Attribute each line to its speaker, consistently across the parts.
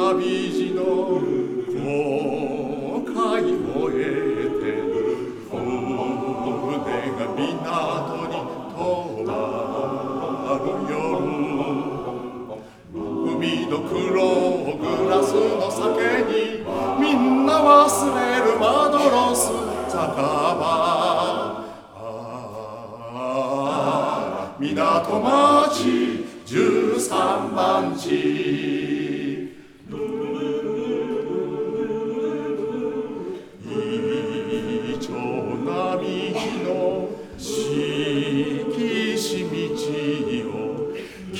Speaker 1: 旅路の航海を終えて船が港に止まる夜、海の黒グラスの酒にみんな忘れるマドロス酒場、港町13番地、イチョウ並木の敷し道を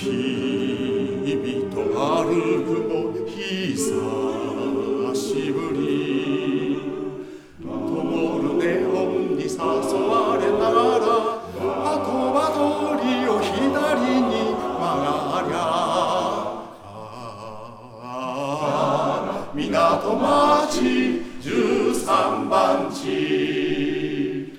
Speaker 1: 君と歩くも久しぶり、灯るネオンに誘われながら後場通りを左に曲がりゃ、港町13番地、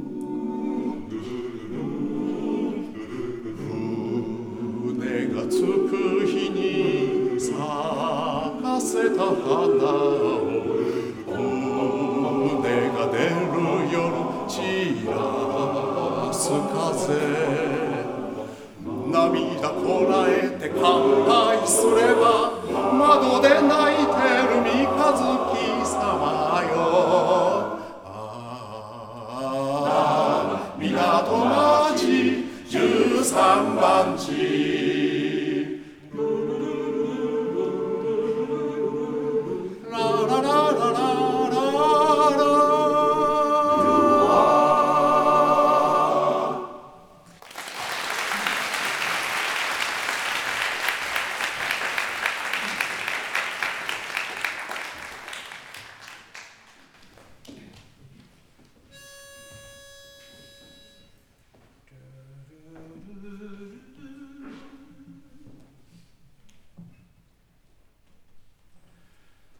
Speaker 1: 船が着く日に咲かせた花を船が出る夜散らす風、涙こらえて乾杯すれば窓で泣いてる三日月様よ、港町13番地。